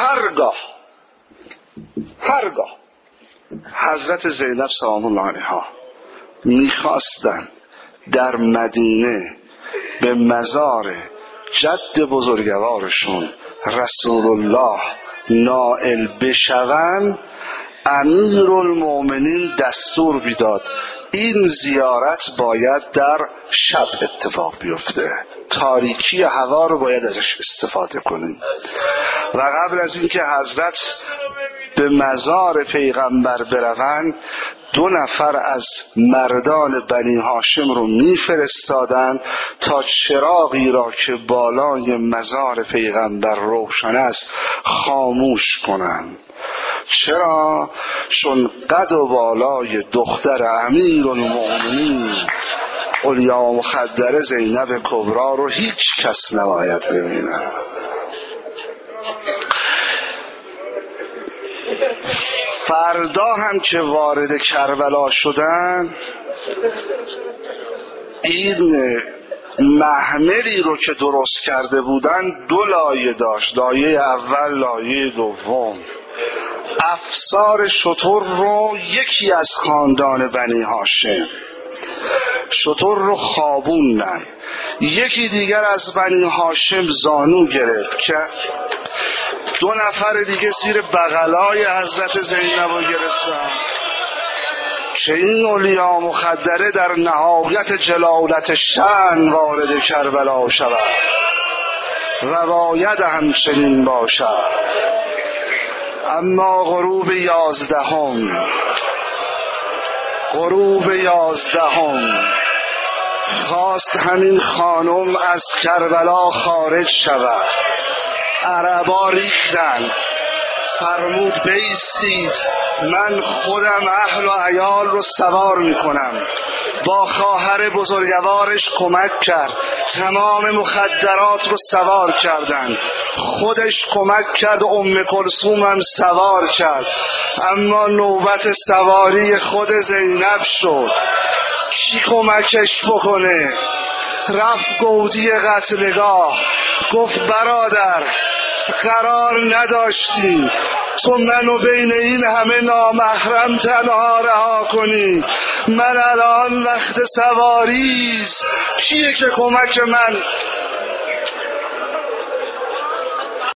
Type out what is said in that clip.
هرگاه حضرت زینب سلام الله علیها میخواستن در مدینه به مزار جد بزرگوارشون رسول الله نائل بشون، امیرالمؤمنین دستور بیداد این زیارت باید در شب اتفاق بیفته، تاریکی هوا رو باید ازش استفاده کنیم. و قبل از اینکه حضرت به مزار پیغمبر بروند 2 نفر از مردان بنی هاشم رو میفرستادن تا چراغی را که بالای مزار پیغمبر روشن است خاموش کنند. چرا؟ چون قد و بالای دختر امیرالمؤمنین علیا مخدره زینب کبرا رو هیچ کس نباید ببینه. فردا هم که وارد کربلا شدن، این محملی رو که درست کرده بودن 2 لایه داشت، لایه اول لایه دوم. افسار شتر رو یکی از خاندان بنی هاشم شتر رو خوابوندن، یکی دیگر از بنی هاشم زانو گرفت که 2 نفر دیگه زیر بغلای حضرت زینب رو گرفتن که این علیا مخدره در نهایت جلالت شأن وارد کربلا شود و باید همچنین باشد. اما غروب 11 خواست همین خانم از کربلا خارج شود. عربا ریختن، فرمود بایستید، من خودم اهل و عیال رو سوار میکنم. با خواهر بزرگوارش کمک کرد، تمام مخدرات رو سوار کردن، خودش کمک کرد، ام کلثوم هم سوار کرد. اما نوبت سواری خود زینب شد. کی کمکش بکنه؟ رفت گودی قتلگاه، گفت برادر قرار نداشتیم تو منو بین این همه نامحرم تنها رها کنی. من الان وقت سواریست، کیه که کمک من